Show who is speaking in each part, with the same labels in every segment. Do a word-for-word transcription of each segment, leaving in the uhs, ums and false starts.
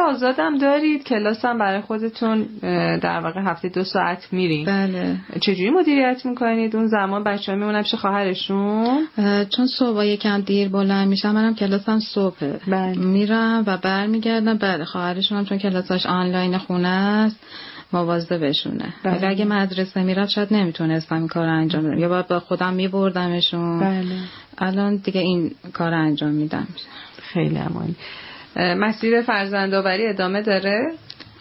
Speaker 1: آزادم دارید، کلاس هم برای خودتون در واقع هفته دو ساعت میرین.
Speaker 2: بله.
Speaker 1: چجوری مدیریت میکنید اون زمان؟ بچه‌ها میمونن پیش خواهرشون؟
Speaker 2: چون صبح یکم دیر بلند میشم، منم کلاسم صبحه.
Speaker 1: بله.
Speaker 2: میرم و برمیگردم. بله خواهرشون هم چون کلاساش آنلاین خونه است مواظبشونه. ولی اگه مدرسه میرفت شاید نمیتونستم این کار انجام بدم، یا باید با خودم میبردمشون.
Speaker 1: بله.
Speaker 2: الان دیگه این کار انجام میدم.
Speaker 1: خیلی عالی. مسیر فرزندآوری ادامه داره؟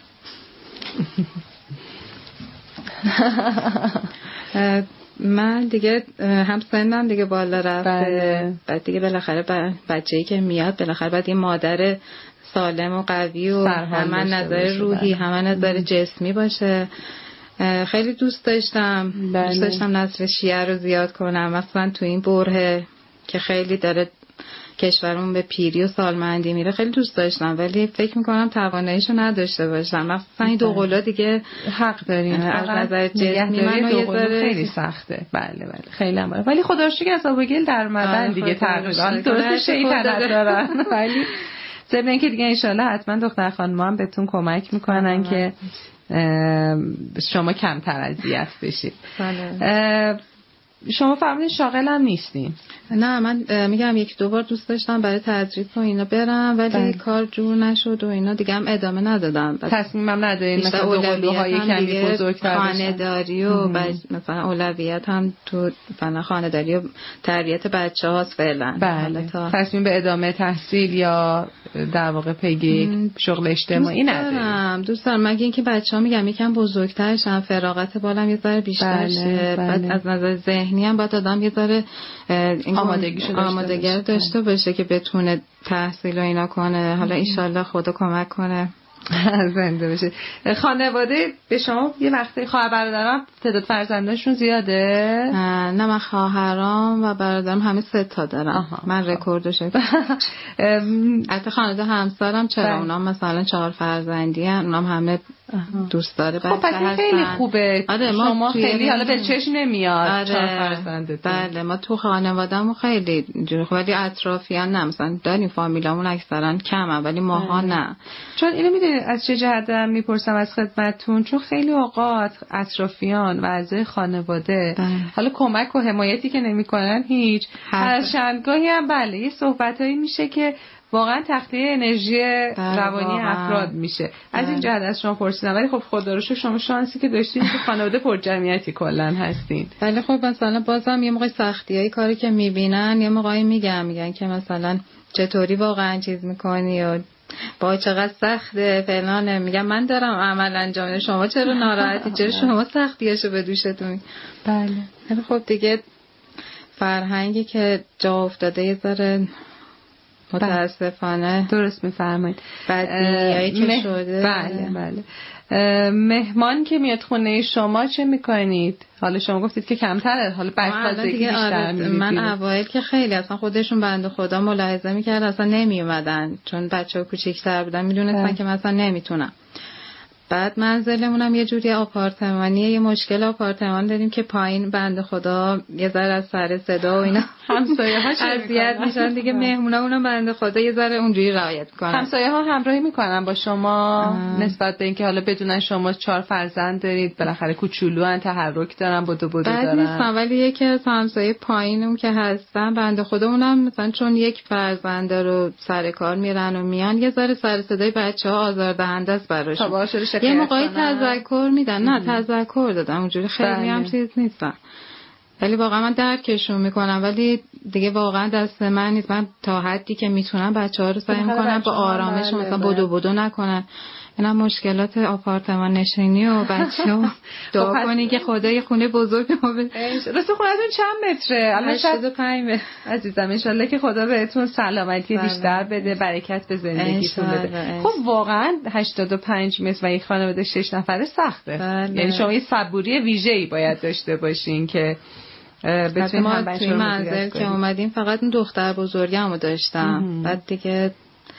Speaker 2: من دیگه هم سنم دیگه بالا رفته.
Speaker 1: بله.
Speaker 2: بعد دیگه بالاخره بچه‌ای که میاد بالاخره بعد یه مادر سالم و قوی و هم نظر روحی هم نظر جسمی باشه. خیلی دوست داشتم بله. دوست داشتم نسل شیعه رو زیاد کنم، مثلا تو این بره که خیلی داره کشورمون به پیری و سالمندی میره، خیلی دوست داشتم ولی فکر میکنم تواناییشو نداشته باشم. مثلا این دو قلا دیگه
Speaker 1: حق دارین
Speaker 2: از نظر جسمی منو یه ذره
Speaker 1: خیلی سخته. بله بله خیلی هم ولی خدا رو شکر از آبگل در مدن دیگه تقریبا درست شیطنت دارن ولی ضمن اینکه دیگه انشالله حتما دختر خانم هم بهتون کمک میکنن که شما کمتر اذیت بشید. شما فرمودین شاغل هم نیستین؟
Speaker 2: نه من میگم یک دو بار دوست داشتم برای تدریس و اینا برم ولی بله. کار جور نشد و اینا دیگه هم ادامه ندادم.
Speaker 1: تصمیمم ندارین مثلا اولویت‌های کمی بزرگتر
Speaker 2: خانه‌داری و بج... مثلا اولویت هم تو مثلا خانه‌داری و تربیت بچه‌هاست فعلا.
Speaker 1: بله. تا... تصمیم به ادامه تحصیل یا در واقع پیگی شغل اجتماعی ندارین؟
Speaker 2: دوست دارم مگه اینکه بچه‌ها میگم یکم بزرگتر شن، فراغت بالم یه ذره بیشتر
Speaker 1: بله.
Speaker 2: شه.
Speaker 1: بله.
Speaker 2: بعد از نظر ذهنی هم باید آدم یه ذره
Speaker 1: آمادگیشو
Speaker 2: آمادگی داشته باشه که بتونه تحصیل و اینا کنه. حالا انشالله خدا کمک کنه.
Speaker 1: زنده بشه. خانواده به شما یه وقتی خواهر برادرام تعداد فرزنداشون زیاده؟
Speaker 2: نه من خواهرام و برادرم همه سه تا دارم. آها. من رکوردش البته خانواده همسرم چرا بله. اونام مثلا چهار فرزندی ان، اونام همه دوست داره بچه
Speaker 1: هستن. خب خیلی خوبه.
Speaker 2: آره
Speaker 1: شما خیلی حالا به چشم نمیاد.
Speaker 2: آره.
Speaker 1: چهار فرزنده.
Speaker 2: بله ما تو خانوادهمون خیلی جوری ولی اطرافیان نه، مثلا داریم فامیلامون اکثرا کمه ولی ماها نه.
Speaker 1: چون اینو میدونید از چه جهت دارم میپرسم از خدمتتون، چون خیلی اوقات اطرافیان و اعضای خانواده بله. حالا کمک و حمایتی که نمیکنن هیچ، هر چندگاهی هم بله یه صحبتایی میشه که واقعا تخلیه انرژی روانی افراد میشه. از این جهت از شما پرسیدم ولی خب خدا رو شکر شما شانسی که داشتین که خانواده پر جمعیتی کلا هستین.
Speaker 2: ولی خب مثلا بازم یه موقع سختیای کاری که میبینن یه موقعی میگن میگن که مثلا چطوری واقعا چیز میکنی و با چقدر سخته فلان. میگم من دارم عمل انجام میدم، شما چرا ناراحتی؟ چرا شما سختیاشو به دوشتون؟
Speaker 1: بله
Speaker 2: ولی خب دیگه فرهنگی که جا افتاده یه ذره متاسفانه
Speaker 1: درست میفرمایید
Speaker 2: بدبینیایی که مه... شده.
Speaker 1: بله بله. مهمان که میاد خونه شما چه میکنید؟ حالا شما گفتید که کمتره، حالا بچه‌ها دیگه بیشتر می‌بینید.
Speaker 2: من اوایل که خیلی اصلا خودشون بنده خدا ملاحظه می‌کردن اصلا نمی اومدن چون بچه‌ها کوچیک‌تر بودن میدونستن که مثلا نمیتونم. بعد منزلمونم یه جوری آپارتمانیه، یه مشکل آپارتمان داریم که پایین بنده خدا یه ذره از سر صدا و اینا
Speaker 1: همسایه‌ها
Speaker 2: اذیت میشن دیگه. مهمونامونم بنده خدا یه ذره اونجوری رعایت میکنن.
Speaker 1: همسایه‌ها همراهی میکنن با شما آه. نسبت به اینکه حالا بدونن شما چهار فرزند دارید، بالاخره کوچولوان، تحرک دارن، بدو بدو دارن.
Speaker 2: بعد نیستن ولی یکی از همسایه پایینم که هستن بنده خدا اونم مثلا چون یک فرزند رو سر کار میرن و میان یه ذره سر صدای بچه‌ها آزاردهنده است براشون. یه موقعی تذکر میدن، نه تذکر دادن اونجوری خیلی بله. هم چیز نیستن ولی واقعا من درکشون میکنم ولی دیگه واقعا دست من نیست. من تا حدی که میتونم بچه‌ها رو سعی میکنم با آرامش بله مثلا بدو بدو نکنن. اینا مشکلات آپارتمان نشینی و بچه‌ها دعا کنی که خدا یه خونه بزرگ ما بده.
Speaker 1: راست خونتون چند متره؟
Speaker 2: هشتاد و پنج متر.
Speaker 1: عزیزم ان شاءالله که خدا بهتون سلامتی بیشتر بده، برکت به زندگیتون بده. خب واقعا هشتاد و پنج متر و یک خانواده شش نفره سخته.
Speaker 2: بله.
Speaker 1: یعنی شما یه صبوری ویژه‌ای باید داشته باشین که
Speaker 2: بتونیم هم بچه‌ها رو منزل که اومدیم فقط اون دختر بزرگمو داشتم. بعد دیگه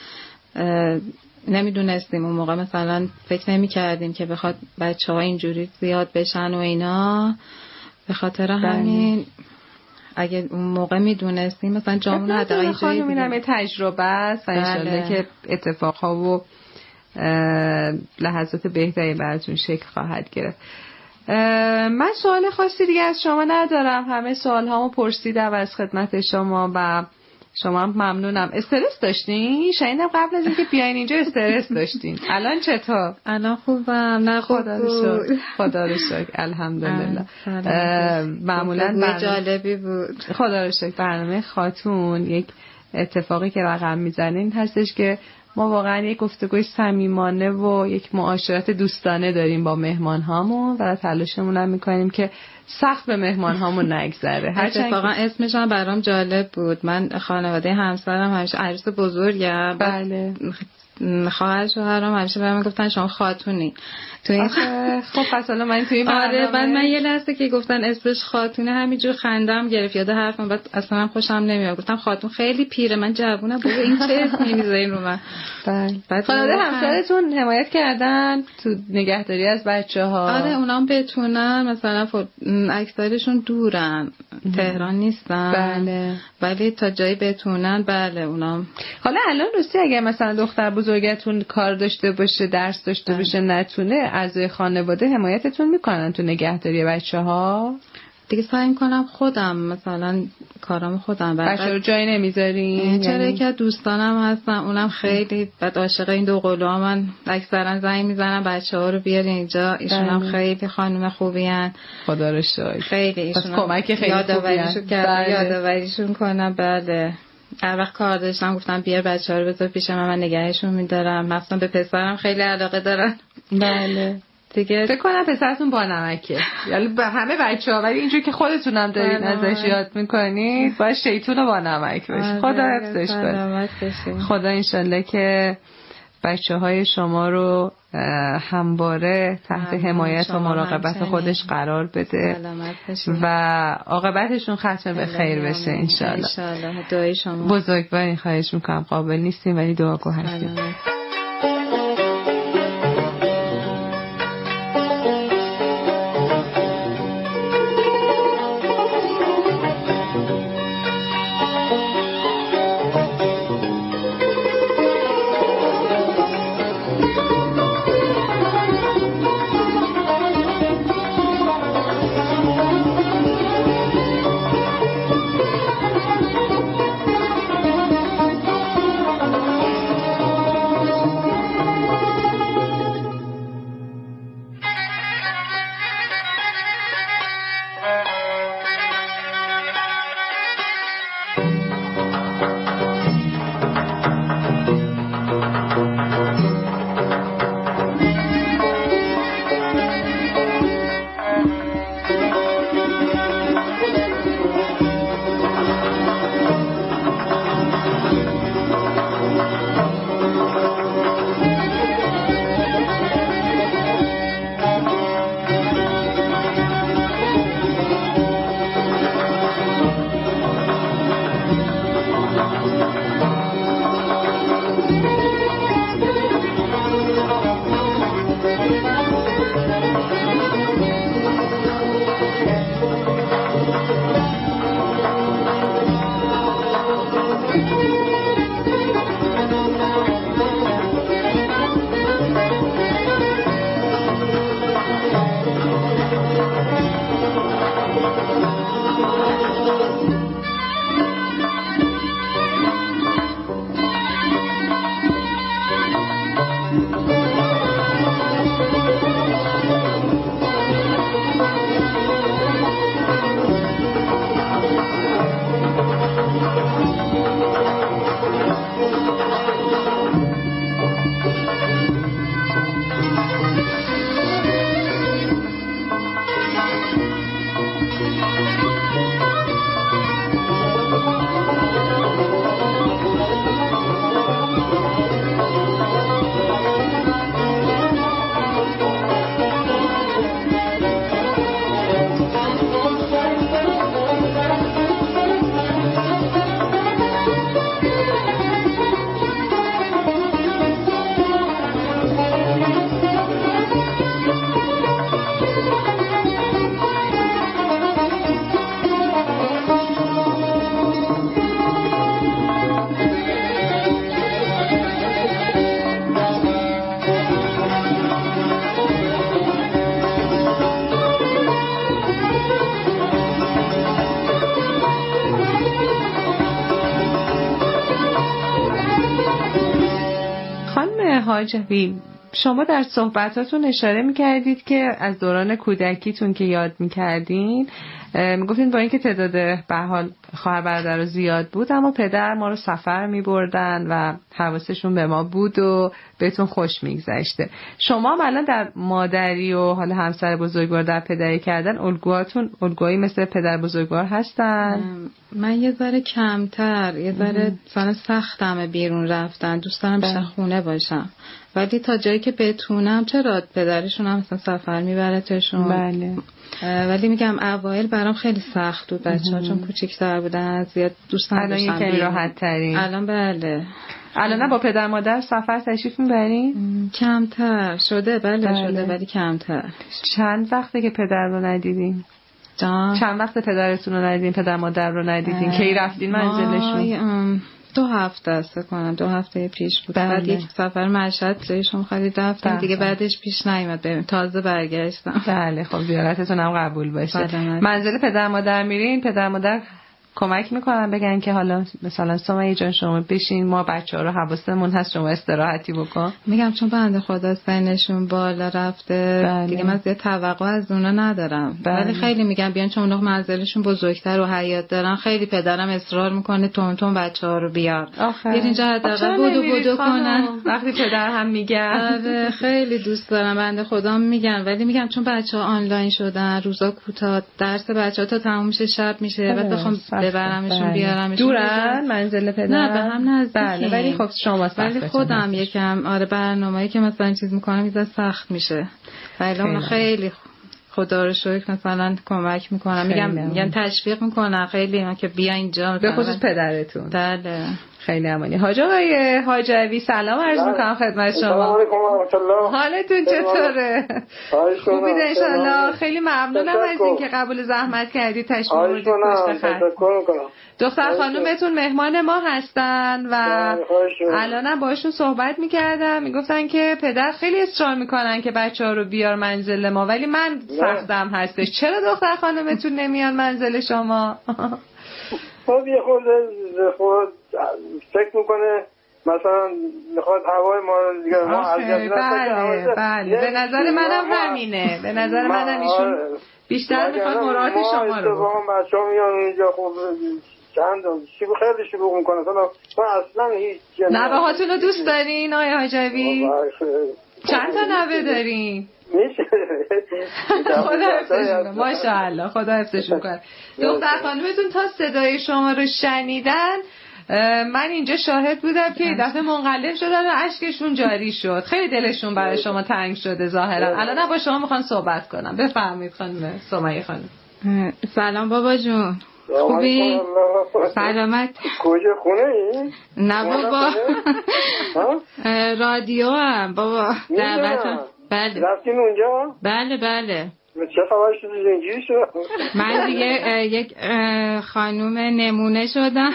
Speaker 2: نمیدونستیم اون موقع، مثلا فکر نمی کردیم که بخواد بچه ها اینجوری زیاد بشن و اینا. به خاطر همین اگه اون موقع میدونستیم مثلا جامون حداقل یه جایی
Speaker 1: میرم یه تجربه است و انشالله که اتفاقها و لحظات بهتری براتون شکل خواهد گرفت. من سوال خاصی دیگه از شما ندارم، همه سوال هامو پرسیدم از خدمت شما و شما هم ممنونم. استرس داشتین؟ شاید قبل از اینکه بیاین اینجا استرس داشتین. الان چطور؟
Speaker 2: الان خوبم. نه
Speaker 1: خدا رو شکر. خدا رو شکر. الحمدلله. معمولا
Speaker 2: جالبی بود.
Speaker 1: خدا رو شکر. برنامه خاتون یک اتفاقی که رقم میزنین هستش که ما واقعا یک گفتگوی صمیمانه و یک معاشرت دوستانه داریم با مهمان هامون و تلاشمون هم میکنیم که سخت به مهمان هامون نگذره.
Speaker 2: اتفاقا اسمش هم برام جالب بود. من خانواده همسرم همیشه عروس بزرگم.
Speaker 1: بله.
Speaker 2: خواهر شوهرم همیشه بهم گفتن شما خاتونی. تو این
Speaker 1: خب پس حالا من تو این
Speaker 2: آره بعد من یه لحظه که گفتن اسمش خاتونه همینجور خندم گرفت یاد حرفم، بعد اصلا خوشم نمیاد. گفتم خاتون خیلی پیره، من جوونم بابا این چه اسمی میذارین رو من.
Speaker 1: بله. خانواده همسرتون حمایت کردن تو نگهداری از بچه‌ها؟
Speaker 2: آره اونام بتونن، مثلا اکثرشون دورن، تهران نیستن.
Speaker 1: بله.
Speaker 2: ولی تا جایی بتونن بله اونام.
Speaker 1: حالا الان راستی اگه مثلا دختر بزرگتون کار داشته باشه، درس داشته باشه، نتونه، اعضای خانواده حمایتتون میکنن تو نگهداری بچه‌ها؟
Speaker 2: دیگه سعی میکنم خودم مثلا کارام خودم
Speaker 1: بچه رو جایی نمیذارین؟
Speaker 2: چرا یعنی... که دوستانم هستن اونم خیلی بعد عاشق این دو قلوها، من اکثرا زنگ میزنم بچه ها رو بیارین اینجا. ایشون هم خیلی خانم خوبی هن.
Speaker 1: خدا رو شکر.
Speaker 2: خیلی ایشون
Speaker 1: کمک خیلی
Speaker 2: یادآوریشون کردن. یادآوریشون کنم. بله هر وقت کار داشتم گفتم بیار بچه ها رو بذار پیش من، من نگهشون میدارم. مثلا به پسرم خیلی علاقه دارن.
Speaker 1: بله دیگه فکر کنم پسرتون با نمکه، یعنی به همه بچه‌ها، ولی اینجوری که خودتونم دارین ازش یاد میکنید باید شیطون با نمک بشه. خدا حفظش کنه. خدا انشالله که بچه‌های شما رو همواره تحت حمایت و مراقبت خودش قرار بده و عاقبتشون ختم به خیر بشه انشالله.
Speaker 2: انشالله. دعای شما.
Speaker 1: بزرگوارین خواهش میکنم، قابل نیستیم ولی دعاگو هستیم. حاجوی، شما در صحبتاتون اشاره میکردید که از دوران کودکیتون که یاد میکردین میگفتین با اینکه تعداد به حال خواهر برادر رو زیاد بود اما پدر ما رو سفر میبردن و حواسشون به ما بود و بهتون خوش میگذشته. شما الان در مادری و حالا همسر بزرگوار در پدری کردن الگوهاتون الگویی مثل پدر بزرگوار هستن؟
Speaker 2: من یه ذره کمتر، یه ذره مثلا سختمه بیرون رفتن، دوست دارم بیشتر خونه باشم، ولی تا جایی که بتونم. چرا پدرشون هم مثلا سفر میبرتشون.
Speaker 1: بله.
Speaker 2: ولی میگم اوایل برام خیلی سخت بود بچه‌ها چون کوچیک‌تر بودن، زیاد دوست نداشتم.
Speaker 1: الان یکم راحت ترین.
Speaker 2: الان بله.
Speaker 1: الان نه با پدر مادر سفر تشریف میبرین؟
Speaker 2: کمتر شده. بله, بله شده ولی کمتر.
Speaker 1: چند وقته که پدر رو ندیدین؟
Speaker 2: جان
Speaker 1: چند وقت پدرتون رو ندیدین، پدر مادر رو ندیدین؟ کی رفتین منزلشون؟
Speaker 2: دو هفته است کنم، دو هفته پیش بود. بعد یک سفر مشهد جایشون خرید رفتم دیگه، بعدش پیش نیومد بریم، تازه برگشتم.
Speaker 1: بله خب زیارتتون هم قبول باشه. منزل پدر مادر میرین، پدر مادر کمک میکنن بگن که حالا مثلا سمیه جان شما بشین، ما بچه‌ها رو حواسمون هست، شما استراحتی بکن؟
Speaker 2: میگم چون بنده خدا سنشون بالا رفته. بله. دیگه من زیاد توقع از اونا ندارم. بله. ولی خیلی میگم بیان چون اونا منزلشون بزرگتر و حیاط دارن. خیلی پدرم اصرار میکنه تون تون بچه‌ها رو بیار. بیار اینجا حداقل بودو بودو کنن.
Speaker 1: وقتی پدر هم میگن.
Speaker 2: آره خیلی دوست دارم، بنده خدا میگن، ولی میگم چون بچه‌ها آنلاین شدن، روزا کوتاه، درس بچه‌ها تا تموم میشه شب میشه، بعد بخوام ببرمشون بله. بیارمشون.
Speaker 1: دورن منزل پدر؟
Speaker 2: نه به هم نزدیکیم.
Speaker 1: بله ولی خب شما
Speaker 2: ولی خودم یکم آره برنامه‌ای که مثلا چیز میکنم میذاره سخت میشه. ولی من خیلی خدا رو شکر مثلا کمک میکنم، میگم میگن تشویق میکنن خیلی من که بیا اینجا،
Speaker 1: به خصوص پدرتون.
Speaker 2: بله
Speaker 1: خیلی امانی. حاج آقای حاجوی سلام عرض میکنم خدمت شما.
Speaker 3: سلام علیکم و رحمت الله.
Speaker 1: حالتون چطوره؟ خوبید ان شاء الله. خیلی ممنونم از اینکه قبول زحمت کردید تشریف آوردید پشت خط. دختر خانومتون مهمان ما هستن و الانم باشون صحبت میکردم، میگفتن که پدر خیلی اصرار میکنن که بچه‌ها رو بیار منزل ما، ولی من سختم هستش. چرا دختر خانومتون نمیان منزل شما؟
Speaker 3: خب یه خورده خود فکر میکنه مثلا میخواد هوای ما رو دیگه ما
Speaker 1: اذیت نکنه. بله بله به نظر منم همینه، به نظر منم ایشون بیشتر میخواد مراعات شما رو.
Speaker 3: واقعا بچه‌ها میان اینجا خب چند چی خیلی شروع میکنه مثلا ما اصلا هیچ
Speaker 1: نوه‌هاتون رو دوست دارین آقای حاجوی؟ چند تا نوه دارین؟
Speaker 3: میشه
Speaker 1: خدا حفظشون کنه. ماشاءالله خدا حفظشون کنه. دختر خانومتون تا صدای شما رو شنیدن من اینجا شاهد بودم که دفعه منقلب شدن و اشکشون جاری شد. خیلی دلشون برای شما تنگ شده ظاهرا. الان با شما میخوان صحبت کنم. بفرمایید خانم سمیه خانم.
Speaker 2: سلام بابا جون. خوبی؟ سلامت.
Speaker 3: کجا خونه ای؟
Speaker 2: نه بابا رادیو هم بابا دعوت. بله
Speaker 3: رفتین اونجا؟
Speaker 2: بله بله.
Speaker 3: چه خبر شد اینجوری شد؟
Speaker 2: من دیگه یک خانوم نمونه شدم.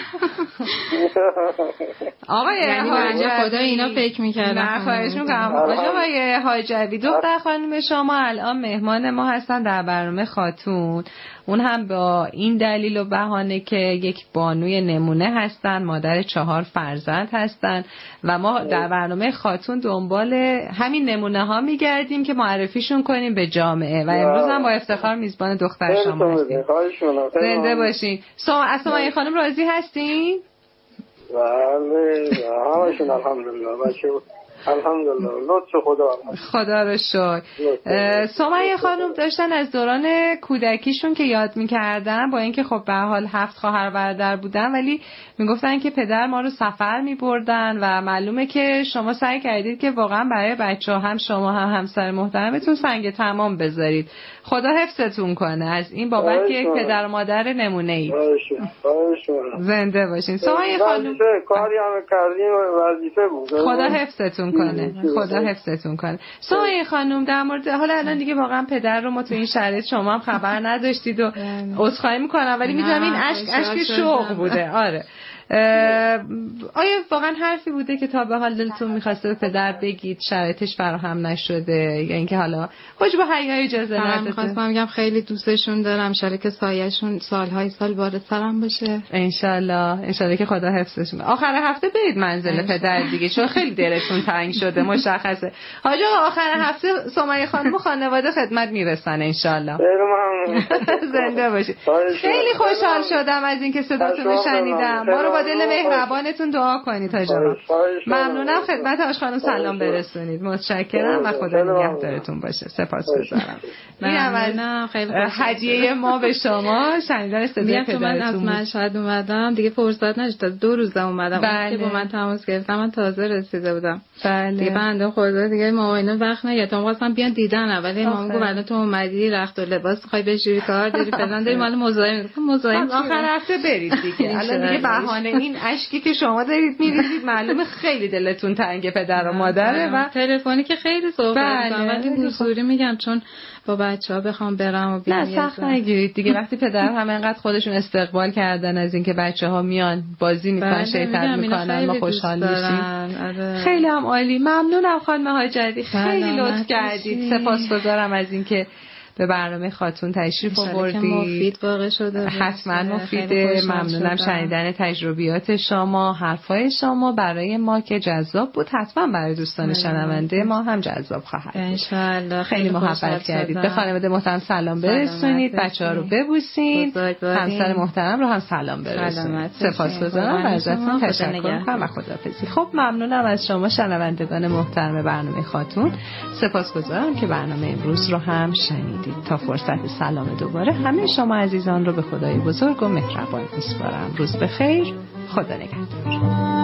Speaker 1: آقای حاجوی
Speaker 2: خدا اینا فکر میکردم.
Speaker 1: نه خواهش میکنم. آقای حاجوی دختر خانوم شما الان مهمان ما هستن در برنامه خاتون، اون هم با این دلیل و بهانه که یک بانوی نمونه هستن، مادر چهار فرزند هستن و ما در برنامه خاتون دنبال همین نمونه ها میگردیم که معرفیشون کنیم به جامعه و امروز هم با افتخار میزبان دختر شما هستیم. زنده باشین. از سمیه خانم راضی هستین؟
Speaker 3: بله همشون الحمدلله. بچه الحمدلله لطف خدا.
Speaker 1: خدا رو شکر. سمیه خانم داشتن از دوران کودکیشون که یاد میکردن، با اینکه خب به حال هفت خواهر برادر بودن ولی میگفتن که پدر ما رو سفر میبردن و معلومه که شما سعی کردید که واقعا برای بچه‌ها هم شما هم همسر محترمتون سنگ تمام بذارید. خدا حفظتون کنه از این بابت که یک پدر و مادر نمونه اید. زنده باشین. سمیه خانم
Speaker 3: کاری هم کردین و وظیفه بود. خدا
Speaker 1: حفظتون کنه. خدا حفظتون کنه. سمیه خانم در مورد حالا الان دیگه واقعا پدر رو ما تو این شرایط شما هم خبر نداشتید و عذرخواهی میکنم ولی میدونم این اشک اشک شوق بوده. آره آیا واقعا حرفی بوده که تا به حال دلتون می‌خواسته به پدر بگید شرایطش فراهم نشده یا اینکه حالا حجب حیا اجازه نداده؟
Speaker 2: من می‌خواستم بگم خیلی دوستشون دارم، ان که سایه‌شون سال‌های سال وارد سرم باشه.
Speaker 1: ان شاءالله ان شاءالله که خدا حفظش کنه. آخر هفته برید منزل پدر دیگه، چون خیلی دلتون تنگ شده مشخصه. حاج آقا آخر هفته سمیه خانم و خانواده خدمت میرسن ان شاءالله. زنده باشید. خیلی خوشحال شدم از اینکه صداتون رو شنیدم. ما رو با دل مهربانتون دعا کنید حاج آقا. ممنونم، خدمت حاج خانم سلام برسونید. متشکرم و خدا نگهدارتون باشه. سپاسگزارم.
Speaker 2: ممنونم، خیلی
Speaker 1: هدیه ما به شما شنیدن صدای پدرتون.
Speaker 2: من از مشهد اومدم دیگه فرصت نشد، دو روز اومدم.
Speaker 1: بله.
Speaker 2: که با من تماس گرفتم من تازه رسیده بودم.
Speaker 1: بله.
Speaker 2: دیگه بنده خدا دیگه ماماینا وقت نگرفتم، خواستم بیان دیدن، ولی مامان گفت الان تو اومدی رخت و لباس می‌خوای بشوری کار داری فلان داری، مال مزاحم مزاحم
Speaker 1: آخر هفته برید دیگه. الان دیگه بهانه این اشکی که شما دارید می‌ریزید معلومه خیلی دلتون تنگ پدر و مادره و
Speaker 2: تلفنی که خیلی صحبت کردم، ولی حضوری میگم چون با بچه‌ها بخوام برم و بیام.
Speaker 1: نه سخت نگیرید دیگه، وقتی پدر هم انقدر خودشون استقبال کردن از اینکه بچه‌ها میان بازی میکنن شیطنت میکنن ما خوشحال میشیم. خیلی هم عالی. ممنونم خانم هاجری، خیلی لطف کردید. سپاسگزارم از اینکه به برنامه خاتون تشریف آوردید.
Speaker 2: مفید واقع شده.
Speaker 1: حتما مفیده. ممنونم شنیدن تجربیات شما، حرفای شما برای ما که جذاب بود، حتما برای دوستان شنونده ما هم جذاب خواهد بود.
Speaker 2: ان شاء الله.
Speaker 1: خیلی محبت کردید. به خانواده محترم سلام برسونید، بچه‌ها رو ببوسین، همسر محترم رو هم سلام برسونید. سپاسگزارم ازتون، تشکر می‌کنم و خداحافظی. خب ممنونم از شما شنوندگان محترم برنامه خاتون. سپاسگزارم که برنامه امروز رو هم شنیدید. تا فرصت سلام دوباره همه شما عزیزان رو به خدای بزرگ و مهربان میسپارم. روز بخیر، خدا نگهدار.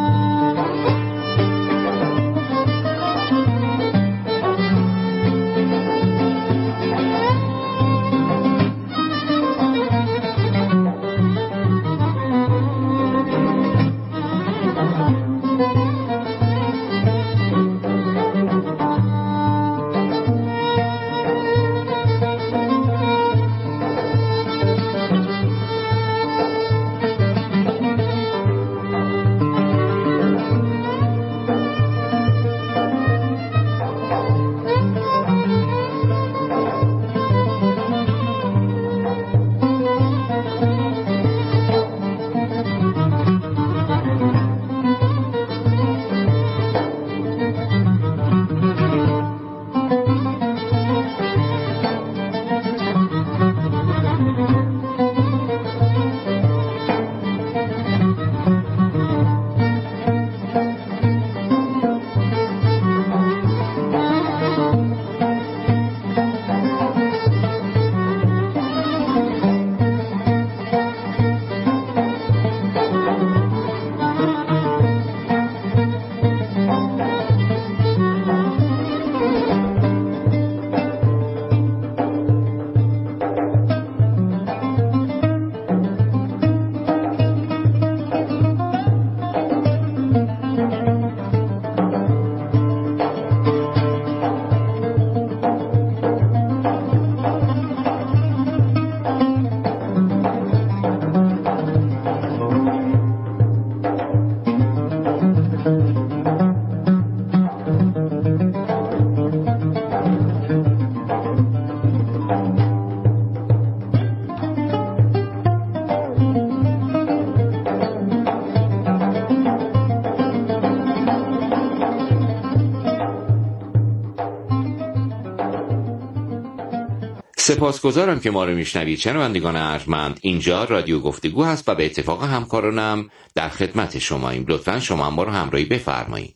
Speaker 4: سپاسگزارم که ما رو میشنوید. شنوندگان ارجمند، اینجا رادیو گفتگو هست و به اتفاق همکارانم در خدمت شماییم. لطفاً شما هم ما رو همراهی بفرمایید.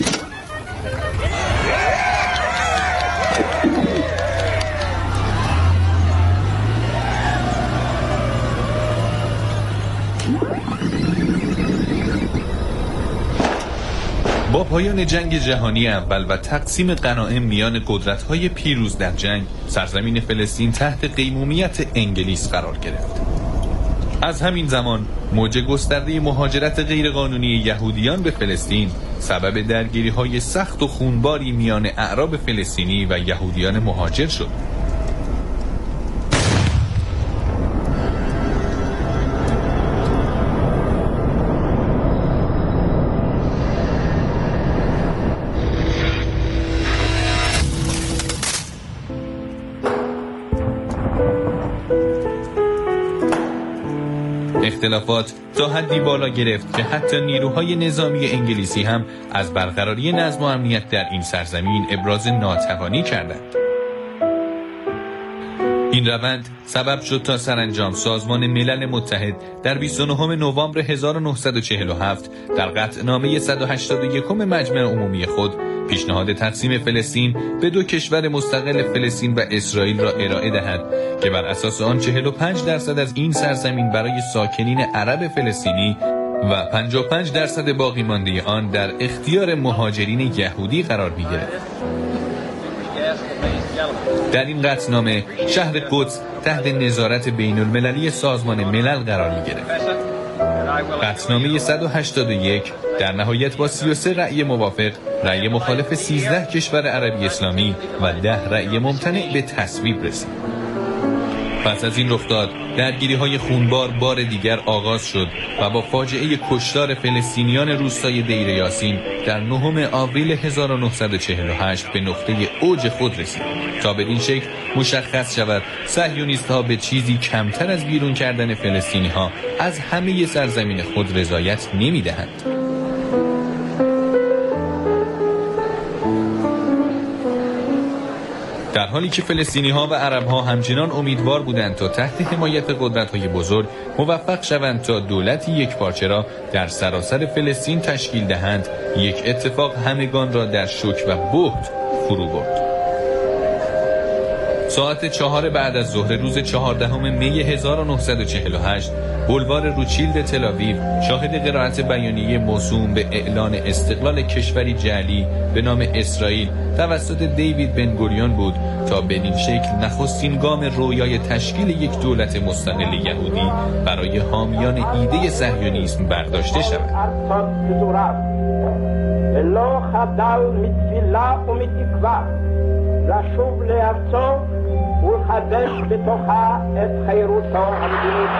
Speaker 5: با پایان جنگ جهانی اول و تقسیم غنایم میان قدرت‌های پیروز در جنگ، سرزمین فلسطین تحت قیمومیت انگلیس قرار گرفت. از همین زمان موج گسترده مهاجرت غیرقانونی یهودیان به فلسطین سبب درگیری‌های سخت و خونباری میان اعراب فلسطینی و یهودیان مهاجر شد. اختلافات تا حدی بالا گرفت که حتی نیروهای نظامی انگلیسی هم از برقراری نظم و امنیت در این سرزمین ابراز ناتوانی کردند. این روند سبب شد تا سرانجام سازمان ملل متحد در بیست و نهم نوامبر هزار و نهصد و چهل و هفت در قطعنامه صد و هشتاد و یکم مجمع عمومی خود پیشنهاد تقسیم فلسطین به دو کشور مستقل فلسطین و اسرائیل را ارائه دهد که بر اساس آن چهل و پنج درصد از این سرزمین برای ساکنین عرب فلسطینی و پنجاه و پنج درصد باقی مانده آن در اختیار مهاجرین یهودی قرار می‌گرفت. در این قطعنامه شهر قدس تحت نظارت بین المللی سازمان ملل قرار می گرفت. قطعنامه صد و هشتاد و یک در نهایت با سی و سه رأی موافق، رأی مخالف سیزده کشور عربی اسلامی و ده رأی ممتنع به تصویب رسید. پس از این رخداد درگیری‌های خونبار بار دیگر آغاز شد و با فاجعه کشتار فلسطینیان روستای دیر یاسین در نهم آوریل هزار و نهصد و چهل و هشت به نقطه اوج خود رسید تا بدین شکل مشخص شود صهیونیست‌ها به چیزی کمتر از بیرون کردن فلسطینی‌ها از همه سرزمین خود رضایت نمی‌دهند. در حالی که فلسطینی‌ها و عرب‌ها همچنان امیدوار بودند تا تحت حمایت قدرت‌های بزرگ موفق شوند تا دولتی یکپارچه را در سراسر فلسطین تشکیل دهند، یک اتفاق همگان را در شوک و بهت فرو برد. ساعت چهار بعد از ظهر روز چهاردهم می هزار و نهصد و چهل و هشت بولوار روچیلد تل‌آویو شاهد قرائت بیانیه موسوم به اعلان استقلال کشوری جعلی به نام اسرائیل توسط دیوید بن گوریون بود تا بدین شکل نخستین گام رویای تشکیل یک دولت مستقل یهودی برای حامیان ایده صهیونیسم برداشته شود.
Speaker 6: לשוב לארצו ולחדש בתוכה את חירותו המדינית.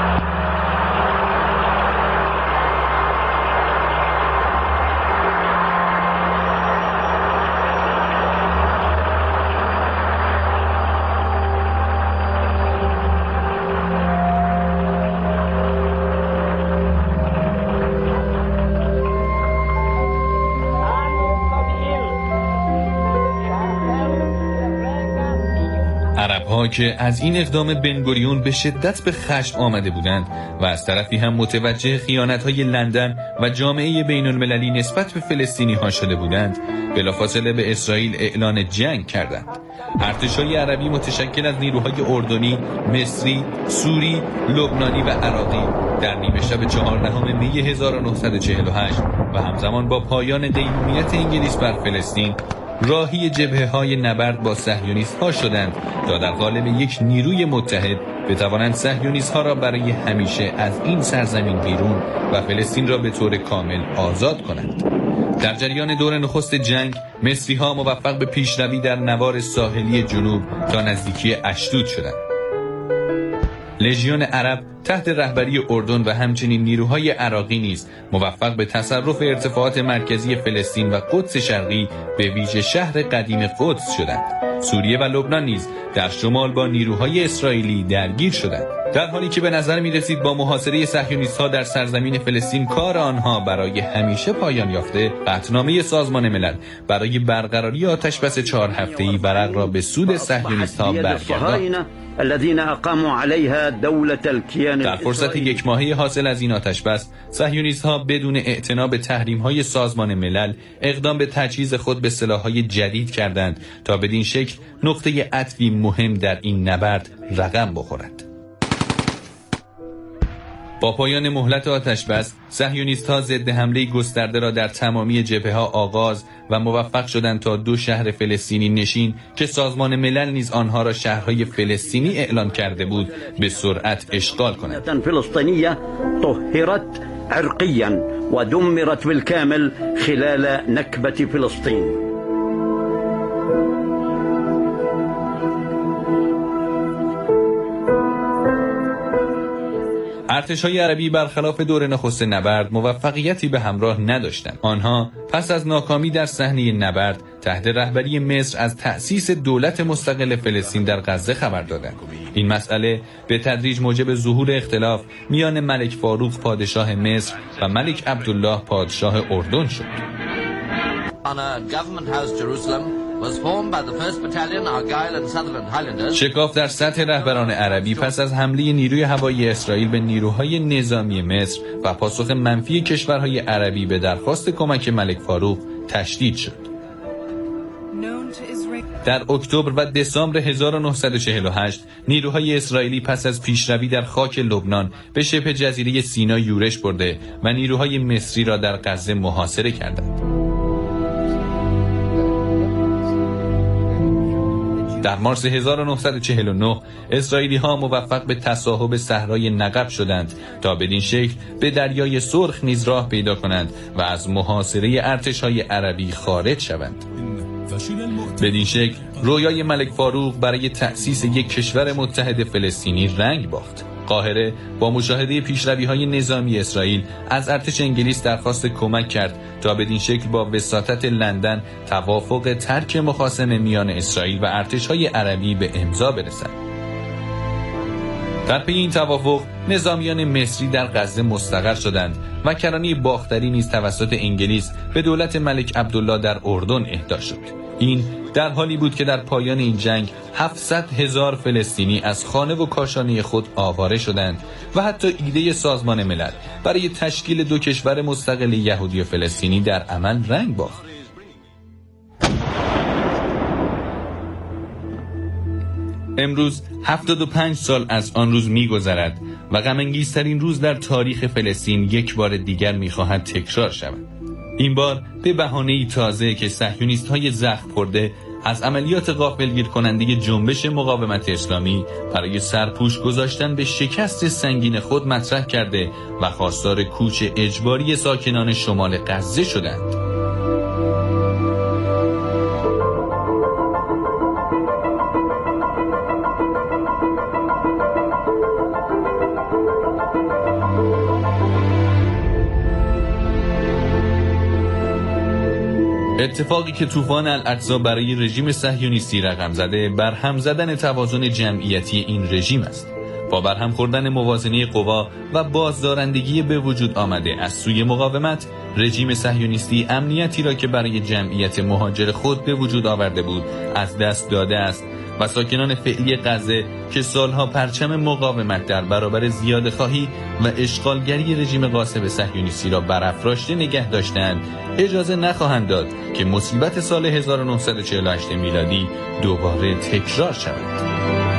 Speaker 5: عرب‌ها که از این اقدام بن گوریون به شدت به خشم آمده بودند و از طرفی هم متوجه خیانت‌های لندن و جامعه بین‌المللی نسبت به فلسطینی‌ها شده بودند، بلافاصله به اسرائیل اعلان جنگ کردند. ارتش‌های عربی متشکل از نیروهای اردنی، مصری، سوری، لبنانی و عراقی در نیمه شب چهاردهم می هزار و نهصد و چهل و هشت و همزمان با پایان قیمومیت انگلیس بر فلسطین راهی جبهه‌های نبرد با صهیونیست‌ها شدند تا در قالب یک نیروی متحد بتوانند صهیونیست‌ها را برای همیشه از این سرزمین بیرون و فلسطین را به طور کامل آزاد کنند. در جریان دور نخست جنگ مصری‌ها موفق به پیشروی در نوار ساحلی جنوب تا نزدیکی اشدود شدند. لژیون عرب تحت رهبری اردن و همچنین نیروهای عراقی نیز موفق به تصرف ارتفاعات مرکزی فلسطین و قدس شرقی به ویژه شهر قدیم قدس شدند. سوریه و لبنان نیز در شمال با نیروهای اسرائیلی درگیر شدند. در حالی که به نظر می رسید با محاصره صهیونیست‌ها در سرزمین فلسطین کار آنها برای همیشه پایان یافته، قطعنامه سازمان ملل برای برقراری آتشبس چهار هفته‌ای ورق را به سود صهیونیست‌ها برگرداند.
Speaker 7: الذين اقاموا عليها دولة الكيان.
Speaker 5: در فرصت یک ماهه حاصل از این آتشبس، صهیونیست‌ها بدون اعتنا به تحریم‌های سازمان ملل اقدام به تجهیز خود به سلاح‌های جدید کردند تا بدین شکل نقطه عطفی مهم در این نبرد رقم بخورد. با پایان مهلت آتشبس، صهیونیست‌ها ضد حمله گسترده را در تمامی جبهه‌ها آغاز و موفق شدند تا دو شهر فلسطینی نشین که سازمان ملل نیز آنها را شهرهای فلسطینی اعلان کرده بود به سرعت اشغال کنند.
Speaker 7: فلسطینیه طهرت عرقیاً و دمرت بالکامل خلال نکبه فلسطین.
Speaker 5: ارتش‌های عربی برخلاف دور نخست نبرد موفقیتی به همراه نداشتند. آنها پس از ناکامی در صحنه نبرد تحت رهبری مصر از تأسیس دولت مستقل فلسطین در غزه خبر دادند. این مسئله به تدریج موجب ظهور اختلاف میان ملک فاروق پادشاه مصر و ملک عبدالله پادشاه اردن شد. شکاف در سطح رهبران عربی پس از حمله نیروی هوایی اسرائیل به نیروهای نظامی مصر و پاسخ منفی کشورهای عربی به درخواست کمک ملک فاروق تشدید شد. در اکتبر و دسامبر هزار و نهصد و چهل و هشت نیروهای اسرائیلی پس از پیشروی در خاک لبنان به شبه جزیره سینا یورش برده و نیروهای مصری را در غزه محاصره کردند. در مارس هزار و نهصد و چهل و نه اسرائیلی ها موفق به تصاحب صحرای نقب شدند تا بدین شکل به دریای سرخ نیز راه پیدا کنند و از محاصره ارتش‌های عربی خارج شوند. بدین شکل رویای ملک فاروق برای تأسیس یک کشور متحد فلسطینی رنگ باخت. قاهره با مشاهده پیشروی‌های نظامی اسرائیل از ارتش انگلیس درخواست کمک کرد تا بدین شکل با وساطت لندن توافق ترک مخاصمه میان اسرائیل و ارتش‌های عربی به امضا برسد. در پی این توافق نظامیان مصری در غزه مستقر شدند و کرانه باختری نیز توسط انگلیس به دولت ملک عبدالله در اردن اهدا شد. این در حالی بود که در پایان این جنگ هفتصد هزار فلسطینی از خانه و کاشانه خود آواره شدند و حتی ایده سازمان ملل برای تشکیل دو کشور مستقل یهودی و فلسطینی در عمل رنگ باخت. امروز هفتاد و پنج سال از آن روز می‌گذرد و غم‌انگیزترین روز در تاریخ فلسطین یک بار دیگر می‌خواهد تکرار شود. این بار به بهانه‌ای تازه که صهیونیست‌های زخم خورده از عملیات غافلگیر کننده جنبش مقاومت اسلامی برای سرپوش گذاشتن به شکست سنگین خود مطرح کرده و خواستار کوچ اجباری ساکنان شمال غزه شدند. اتفاقی که طوفان الاقصی برای رژیم صهیونیستی رقم زده برهم زدن توازن جمعیتی این رژیم است. با برهم خوردن موازنه قوا و بازدارندگی به وجود آمده از سوی مقاومت، رژیم صهیونیستی امنیتی را که برای جمعیت مهاجر خود به وجود آورده بود از دست داده است و ساکنان فعلی غزه که سالها پرچم مقاومت در برابر زیاده‌خواهی و اشغالگری رژیم غاصب صهیونیستی را برافراشته نگه داشتند، اجازه نخواهند داد که مصیبت سال هزار و نهصد و چهل و هشت میلادی دوباره تکرار شود.